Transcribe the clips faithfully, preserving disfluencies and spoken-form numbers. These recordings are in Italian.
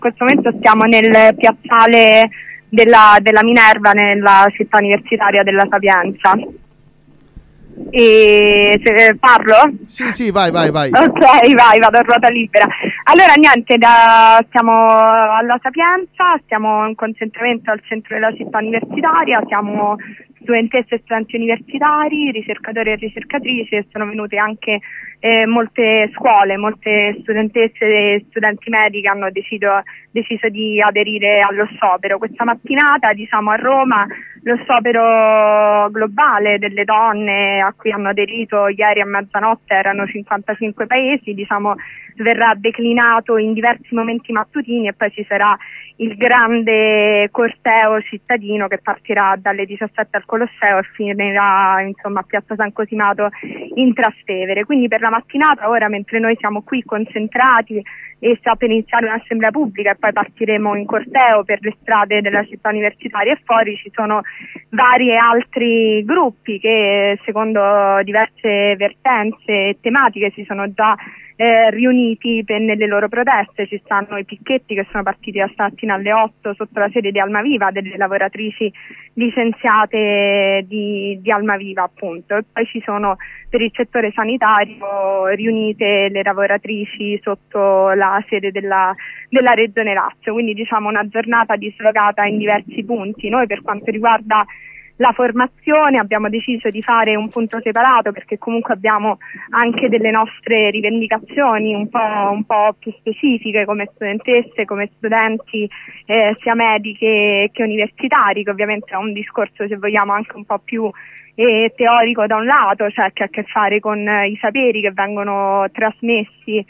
questo momento stiamo nel piazzale della, della Minerva, nella città universitaria della Sapienza. E se parlo? Sì, sì, vai, vai, vai. Ok, vai, vado a ruota libera. Allora, niente, da, siamo alla Sapienza, siamo in concentramento al centro della città universitaria, siamo studentesse e studenti universitari, ricercatori e ricercatrici, e sono venute anche eh, molte scuole, molte studentesse e studenti medici hanno deciso, deciso di aderire allo sciopero. Questa mattinata, diciamo, a Roma lo sciopero globale delle donne a cui hanno aderito ieri a mezzanotte erano cinquantacinque paesi, diciamo, verrà declinato in diversi momenti mattutini e poi ci sarà il grande corteo cittadino che partirà dalle diciassette al Colosseo e finirà, insomma, a Piazza San Cosimato in Trastevere. Quindi per la mattinata, ora mentre noi siamo qui concentrati e sta per iniziare un'assemblea pubblica e poi partiremo in corteo per le strade della città universitaria e fuori, ci sono vari altri gruppi che secondo diverse vertenze e tematiche si sono già Eh, riuniti per, nelle loro proteste. Ci stanno i picchetti che sono partiti da stamattina alle otto sotto la sede di Almaviva, delle lavoratrici licenziate di, di Almaviva appunto, e poi ci sono per il settore sanitario riunite le lavoratrici sotto la sede della, della Regione Lazio, quindi diciamo una giornata dislocata in diversi punti. Noi per quanto riguarda la formazione abbiamo deciso di fare un punto separato perché comunque abbiamo anche delle nostre rivendicazioni un po', un po' più specifiche come studentesse, come studenti eh, sia mediche che universitari, che ovviamente è un discorso, se vogliamo, anche un po' più eh, teorico da un lato, cioè che ha a che fare con eh, i saperi che vengono trasmessi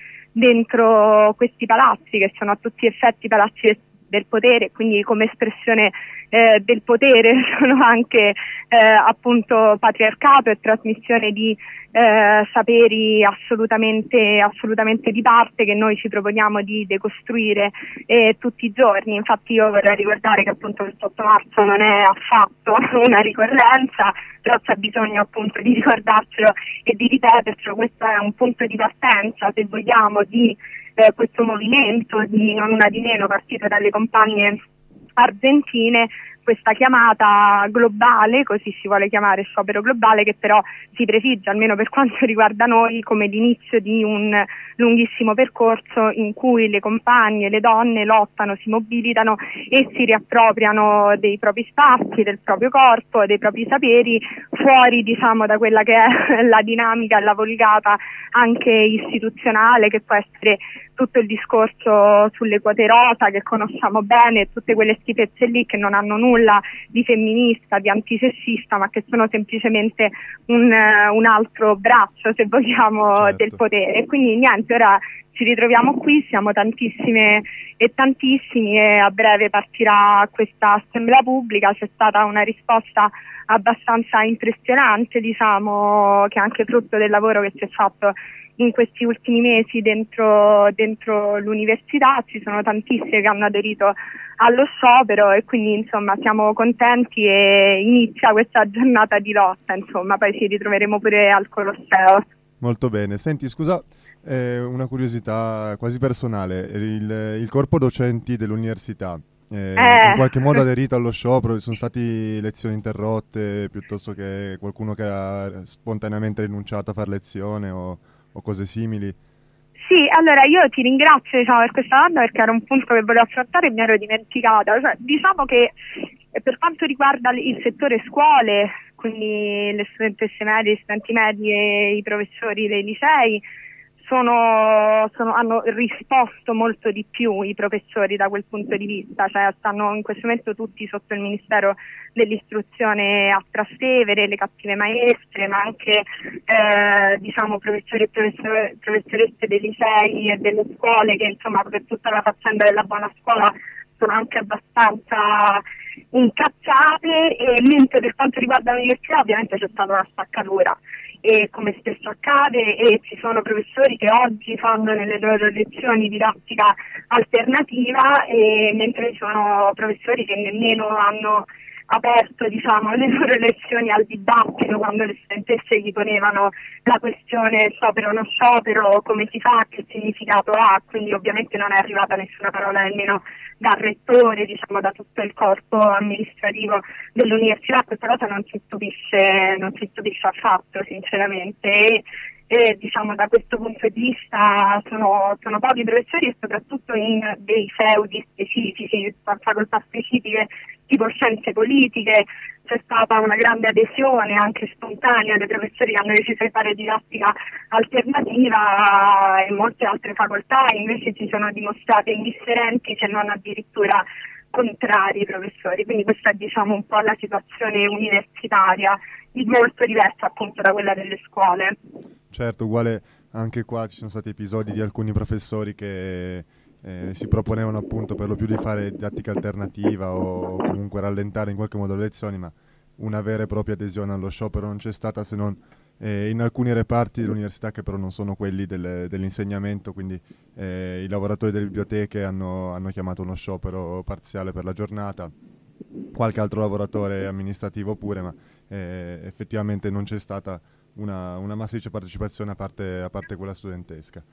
dentro questi palazzi, che sono a tutti gli effetti palazzi del potere, quindi come espressione eh, del potere sono anche eh, appunto patriarcato e trasmissione di eh, saperi assolutamente, assolutamente di parte che noi ci proponiamo di decostruire eh, tutti i giorni. Infatti io vorrei ricordare che appunto il otto marzo non è affatto una ricorrenza, però c'è bisogno appunto di ricordarcelo e di ripetercelo. Questo è un punto di partenza, se vogliamo, di Eh, questo movimento di non una di meno partito dalle compagne argentine, questa chiamata globale, così si vuole chiamare sciopero globale, che però si prefigge, almeno per quanto riguarda noi, come l'inizio di un lunghissimo percorso in cui le compagne, le donne lottano, si mobilitano e si riappropriano dei propri spazi, del proprio corpo, dei propri saperi, fuori diciamo da quella che è la dinamica e la volgata anche istituzionale, che può essere tutto il discorso sulle quote rosa che conosciamo bene, tutte quelle schifezze lì che non hanno nulla di femminista, di antisessista, ma che sono semplicemente un, un altro braccio, se vogliamo, certo, del potere. E quindi niente, ora ci ritroviamo qui, siamo tantissime e tantissimi e a breve partirà questa assemblea pubblica. C'è stata una risposta abbastanza impressionante, diciamo, che è anche frutto del lavoro che si è fatto in questi ultimi mesi dentro, dentro l'università. Ci sono tantissime che hanno aderito allo sciopero e quindi insomma siamo contenti e inizia questa giornata di lotta, insomma poi ci ritroveremo pure al Colosseo. Molto bene. Senti, scusa, eh, una curiosità quasi personale, il, il corpo docenti dell'università eh, Eh. in qualche modo aderito allo sciopero? Sono stati lezioni interrotte piuttosto che qualcuno che ha spontaneamente rinunciato a fare lezione o o cose simili? Sì, allora io ti ringrazio, diciamo, per questa domanda, perché era un punto che volevo affrontare e mi ero dimenticata. Cioè, diciamo che per quanto riguarda il settore scuole, quindi le studentesse medie, gli studenti medi e i professori dei licei, Sono, sono, hanno risposto molto di più i professori da quel punto di vista, cioè stanno in questo momento tutti sotto il Ministero dell'Istruzione a Trastevere, le cattive maestre, ma anche eh, diciamo professori e professor- professoresse dei licei e delle scuole che insomma per tutta la faccenda della buona scuola sono anche abbastanza incacciate, e mentre per quanto riguarda l'università ovviamente c'è stata una spaccatura. E come spesso accade, e ci sono professori che oggi fanno nelle loro lezioni didattica alternativa, e mentre ci sono professori che nemmeno hanno aperto, diciamo, le loro lezioni al dibattito quando le studentesse gli ponevano la questione sciopero o non sciopero, come si fa, che significato ha, quindi ovviamente non è arrivata nessuna parola nemmeno dal rettore, diciamo, da tutto il corpo amministrativo dell'università. Questa cosa non ci stupisce, non ci stupisce affatto, sinceramente. E, e diciamo da questo punto di vista sono, sono pochi i professori, e soprattutto in dei feudi specifici, facoltà specifiche tipo scienze politiche. C'è stata una grande adesione anche spontanea dei professori che hanno deciso di fare didattica alternativa, e molte altre facoltà invece si sono dimostrate indifferenti, se non addirittura contrari, i professori. Quindi questa è, diciamo, un po' la situazione universitaria, molto diversa appunto da quella delle scuole. Certo, uguale anche qua ci sono stati episodi di alcuni professori che eh, si proponevano appunto per lo più di fare didattica alternativa o comunque rallentare in qualche modo le lezioni, ma una vera e propria adesione allo sciopero non c'è stata, se non eh, in alcuni reparti dell'università che però non sono quelli del, dell'insegnamento, quindi eh, i lavoratori delle biblioteche hanno, hanno chiamato uno sciopero parziale per la giornata, qualche altro lavoratore amministrativo pure, ma eh, effettivamente non c'è stata una, una massiccia partecipazione a parte, a parte quella studentesca.